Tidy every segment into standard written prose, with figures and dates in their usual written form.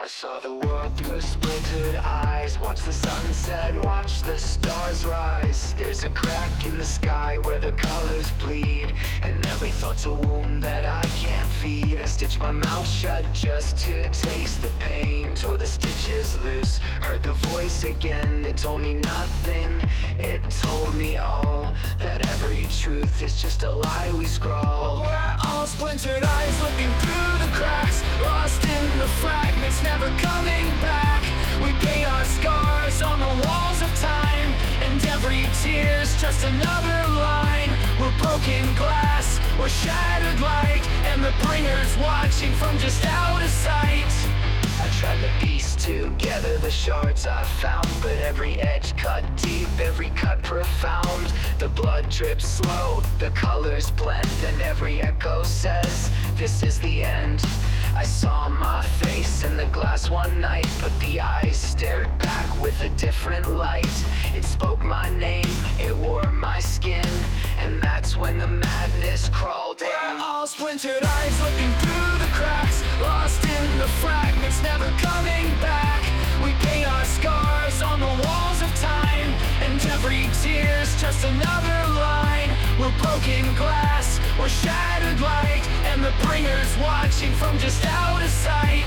I saw the world through splintered eyes. Watch the sunset, watch the stars rise. There's a crack in the sky where the colors bleed, and every thought's a wound that I can't feed. I stitched my mouth shut just to taste the pain. Tore the stitches loose, heard the voice again. It told me nothing, it told me all, that every truth is just a lie we scrawl. We're all splintered eyes looking through the cracks, lost in the fragments, never coming back. We paint our scars on the walls of time, and every tear's just another line. We're broken glass, we're shattered light, and the bringer's watching from just out of sight. I tried to piece together the shards I found, but every edge cut deep, every cut profound. The blood drips slow, the colors blend, and every echo says, this is the end. I saw my face in the glass one night, but the eyes stared back with a different light. It spoke my name, it wore my skin, and that's when the madness crawled in. We're all splintered eyes looking through the cracks, lost in the fragments, never coming back. We paint our scars on the walls of time, and every tear's just another line. We're broken glass, we're shattered light, and the bringer's watching from just out of sight.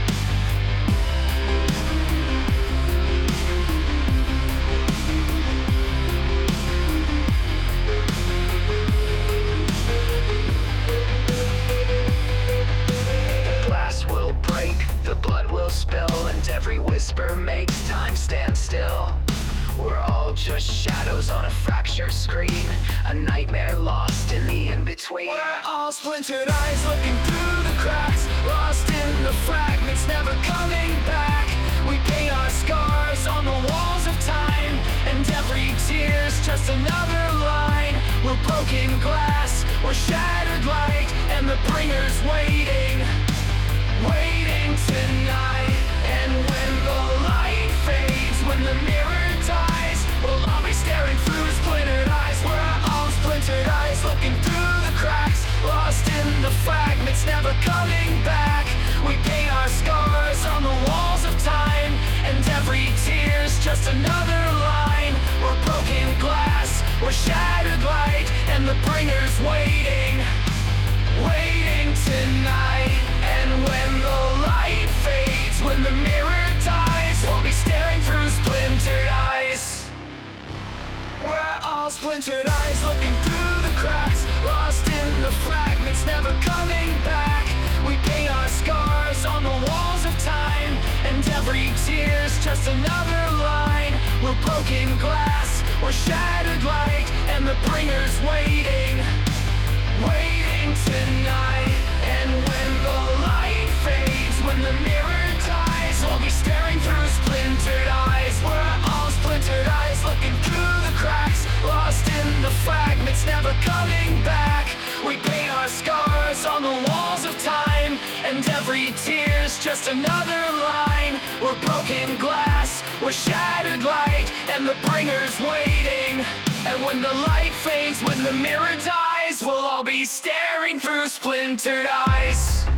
The glass will break, the blood will spill, and every whisper makes time stand still. We're all just shadows on a fractured screen, a nightmare lost in the in-between. We're all splintered eyes looking through the cracks, lost in the fragments, never coming back. We paint our scars on the walls of time, and every tear's just another line. We're broken glass, we're shattered light, and the bringer's waiting, waiting tonight. And when the light fades, when the mirror dies, we'll all be staring through splintered eyes. We're all splintered eyes looking through the cracks, lost in the fragments, never coming back. We paint our scars on the walls of time, and every tear's just another line. We're broken glass, we're shattered light, and the bringer's waiting, waiting tonight. And when the light fades, when the mirror dies, we'll be staring through splintered eyes. We're all splintered eyes looking through the cracks, lost in the fragments, never coming back. We paint our scars on the walls of time, and every tear's just another line. We're broken glass, we're shattered light, and the bringer's waiting, waiting tonight. And when the light fades, when the mirror dies, we'll be staring through splintered eyes. We're all splintered eyes looking through the cracks, lost in the fragments, never coming back. We paint our scars on the walls of time, and every tear's just another line. We're broken glass, we're shattered light, and the bringer's waiting. And when the light fades, when the mirror dies, we'll all be staring through splintered eyes.